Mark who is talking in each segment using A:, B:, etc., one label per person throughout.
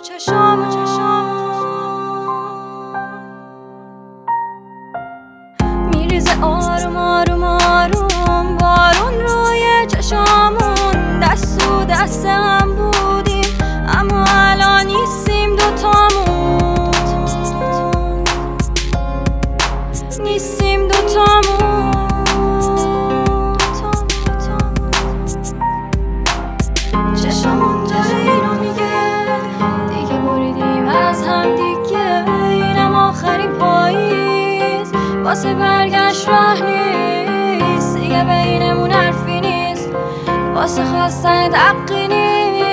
A: میریزه آروم آروم آروم بارون روی چشامون. دست تو دست هم بودیم اما الان نیستیم دوتامون. نیستیم دوتامون. چشمون داره اینو میگه دیگه بریدیم از هم دیگه. اینم آخرین پاییز واسه برگشت راه نیست دیگه. بینمون حرفی نیست واسه خواستن حقی نیست.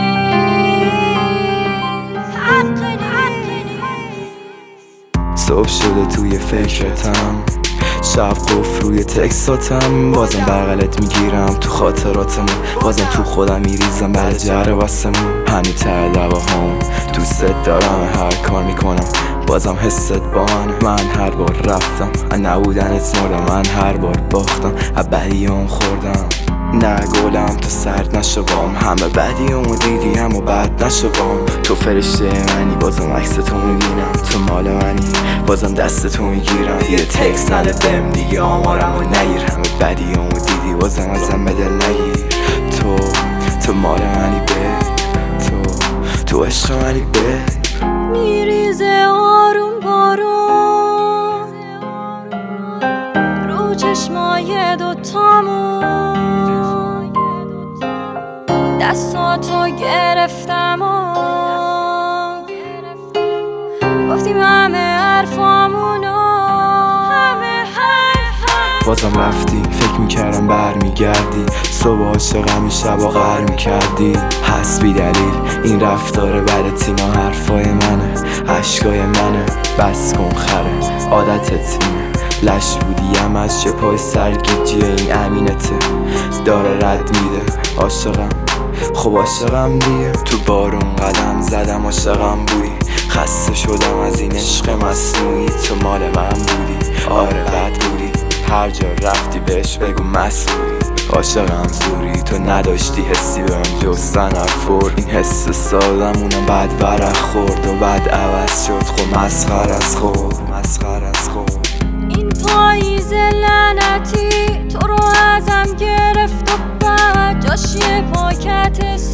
B: صبح شده توی فکرتم، شب قفل روی تکساتم. بازم بغلت میگیرم تو خاطراتمون، بازم تو خودم میریزم برای جره واسمون. هنی تر دواهام دوست دارم، هر کار میکنم بازم حست با من هر بار رفتم نبودنت مردم، من هر بار باختم بدیام خوردم. نه گلم تو سرد نشو بام، همه بدیامو دیدی اما بد نشو بام. تو فرشته منی بازم عکس تو میبینم، تو مال منی بازم دست تو میگیرم. یه تکس نده بهم دیگه آمارمو نگیر، همه بدیامو دیدی بازم ازم به دل نگیر. تو مال منی به تو عشق منی به.
A: میریزه آروم بارون رو چشمای دوتامون. دستاتو گرفتم و گفتیم همه حرفامونو.
B: بازم رفتی فکر میکردم برمیگردی، صبح عاشقم شبا غر میکردی. هست بی دلیل این رفتار بد تیما، حرفای منه عشقای منه. بس کن خره عادتت اینه، لش بودیم از چه پای سرگیجی این امینته. داره رد میده عاشقم، خب عاشقم دیگه. تو بارون قدم زدم عاشقم بودی، خسته شدم از این عشق مصنوعی. تو مال من بودی آره بد بودی، هر جا رفتی بهش بگو مسئولی. عاشقم زوری تو نداشتی حسی بهم جز تنفر. این حس سادمونم بعد ورق خورد و بعد عوض شد. خب مسخر از خود.
A: این پاییز لعنتی تو رو ازم گرفت و بعد جاش یه پاکت